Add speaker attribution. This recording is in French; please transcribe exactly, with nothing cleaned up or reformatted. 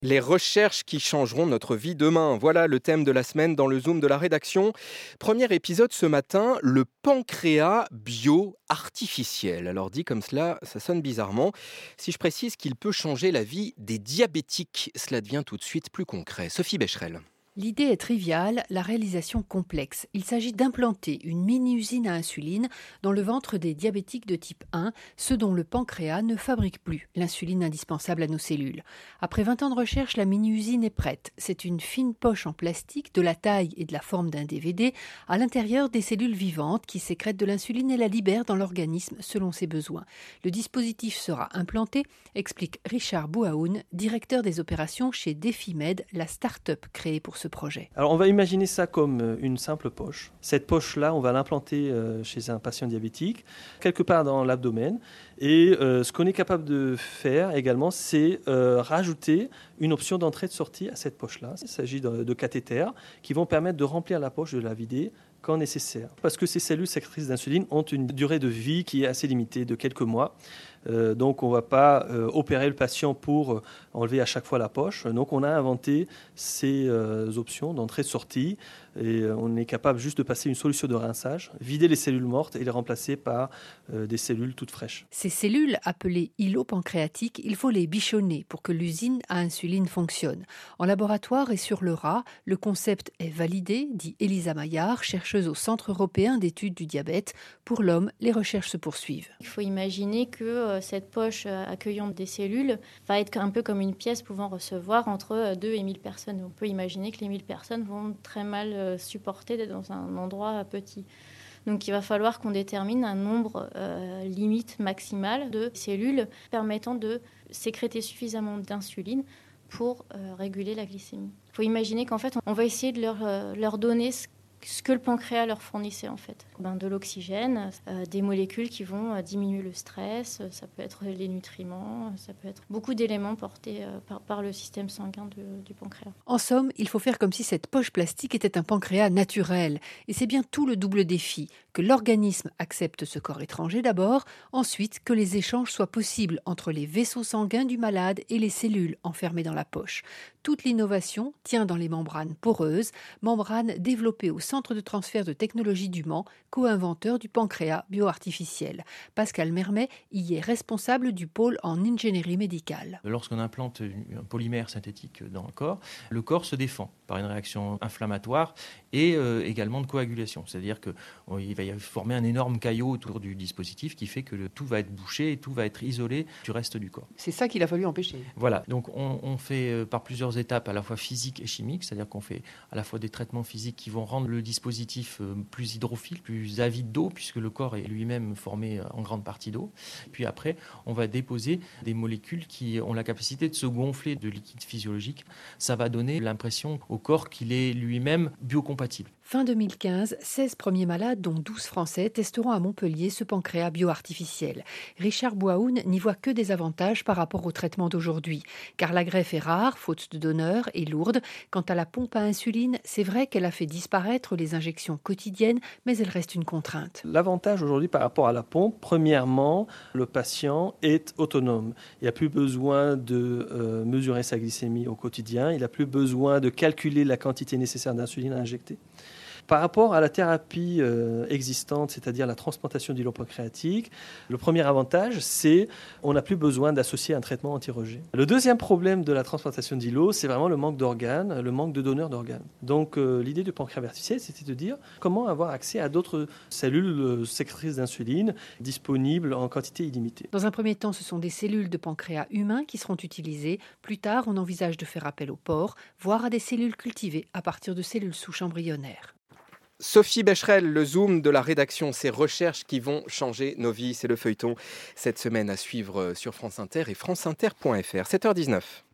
Speaker 1: Les recherches qui changeront notre vie demain. Voilà le thème de la semaine dans le Zoom de la rédaction. Premier épisode ce matin, le pancréas bio-artificiel. Alors dit comme cela, ça sonne bizarrement. Si je précise qu'il peut changer la vie des diabétiques, cela devient tout de suite plus concret. Sophie Becherel.
Speaker 2: L'idée est triviale, la réalisation complexe. Il s'agit d'implanter une mini-usine à insuline dans le ventre des diabétiques de type un, ceux dont le pancréas ne fabrique plus l'insuline indispensable à nos cellules. Après vingt ans de recherche, la mini-usine est prête. C'est une fine poche en plastique de la taille et de la forme d'un D V D, à l'intérieur des cellules vivantes qui sécrètent de l'insuline et la libèrent dans l'organisme selon ses besoins. Le dispositif sera implanté, explique Richard Bouaoun, directeur des opérations chez DefiMed, la start-up créée pour ce projet.
Speaker 3: Alors on va imaginer ça comme une simple poche. Cette poche-là, on va l'implanter chez un patient diabétique, quelque part dans l'abdomen. Et euh, ce qu'on est capable de faire également, c'est euh, rajouter une option d'entrée et de sortie à cette poche-là. Il s'agit de, de cathéters qui vont permettre de remplir la poche, de la vider quand nécessaire. Parce que ces cellules sécrétrices d'insuline ont une durée de vie qui est assez limitée, de quelques mois. Euh, donc on ne va pas euh, opérer le patient pour euh, enlever à chaque fois la poche. Donc on a inventé ces euh, options d'entrée-sortie et euh, on est capable juste de passer une solution de rinçage, vider les cellules mortes et les remplacer par euh, des cellules toutes fraîches.
Speaker 2: Ces cellules, appelées îlots pancréatiques, il faut les bichonner pour que l'usine à insuline fonctionne. En laboratoire et sur le rat, le concept est validé, dit Elisa Maillard, chercheuse au Centre européen d'études du diabète. Pour l'homme, les recherches se poursuivent.
Speaker 4: Il faut imaginer que cette poche accueillant des cellules va être un peu comme une pièce pouvant recevoir entre deux et mille personnes. On peut imaginer que les mille personnes vont très mal supporter d'être dans un endroit petit. Donc il va falloir qu'on détermine un nombre euh, limite maximal de cellules permettant de sécréter suffisamment d'insuline pour euh, réguler la glycémie. Il faut imaginer qu'en fait, on va essayer de leur, euh, leur donner ce ce que le pancréas leur fournissait en fait. Ben, de l'oxygène, euh, des molécules qui vont euh, diminuer le stress, euh, ça peut être les nutriments, ça peut être beaucoup d'éléments portés euh, par, par le système sanguin de, du pancréas.
Speaker 2: En somme, il faut faire comme si cette poche plastique était un pancréas naturel. Et c'est bien tout le double défi, que l'organisme accepte ce corps étranger d'abord, ensuite que les échanges soient possibles entre les vaisseaux sanguins du malade et les cellules enfermées dans la poche. Toute l'innovation tient dans les membranes poreuses, membranes développées au Centre de transfert de technologie du Mans, co-inventeur du pancréas bioartificiel. Pascal Mermet y est responsable du pôle en ingénierie médicale.
Speaker 5: Lorsqu'on implante un polymère synthétique dans le corps, le corps se défend par une réaction inflammatoire et euh, également de coagulation. C'est-à-dire qu'il oh, va y former un énorme caillot autour du dispositif qui fait que le, tout va être bouché et tout va être isolé du reste du corps.
Speaker 2: C'est ça qu'il a fallu empêcher.
Speaker 5: Voilà, donc on, on fait euh, par plusieurs étapes à la fois physiques et chimiques, c'est-à-dire qu'on fait à la fois des traitements physiques qui vont rendre le dispositif plus hydrophile, plus avide d'eau, puisque le corps est lui-même formé en grande partie d'eau. Puis après, on va déposer des molécules qui ont la capacité de se gonfler de liquide physiologique. Ça va donner l'impression au corps qu'il est lui-même biocompatible.
Speaker 2: Fin deux mille quinze, seize premiers malades, dont douze Français, testeront à Montpellier ce pancréas bioartificiel. Richard Bouaoun n'y voit que des avantages par rapport au traitement d'aujourd'hui, car la greffe est rare, faute de donneurs, et lourde. Quant à la pompe à insuline, c'est vrai qu'elle a fait disparaître les injections quotidiennes, mais elle reste une contrainte.
Speaker 3: L'avantage aujourd'hui par rapport à la pompe, premièrement, le patient est autonome. Il n'a plus besoin de euh, mesurer sa glycémie au quotidien, il n'a plus besoin de calculer la quantité nécessaire d'insuline à injecter. Par rapport à la thérapie euh, existante, c'est-à-dire la transplantation d'îlots pancréatiques, le premier avantage, c'est qu'on n'a plus besoin d'associer un traitement anti-rejet. Le deuxième problème de la transplantation d'îlots, c'est vraiment le manque d'organes, le manque de donneurs d'organes. Donc euh, l'idée du pancréas artificiel, c'était de dire comment avoir accès à d'autres cellules sécrétrices d'insuline disponibles en quantité illimitée.
Speaker 2: Dans un premier temps, ce sont des cellules de pancréas humains qui seront utilisées. Plus tard, on envisage de faire appel au porc, voire à des cellules cultivées à partir de cellules souches embryonnaires.
Speaker 1: Sophie Becherel, le Zoom de la rédaction, ces recherches qui vont changer nos vies, c'est le feuilleton cette semaine à suivre sur France Inter et franceinter point f r, sept heures dix-neuf.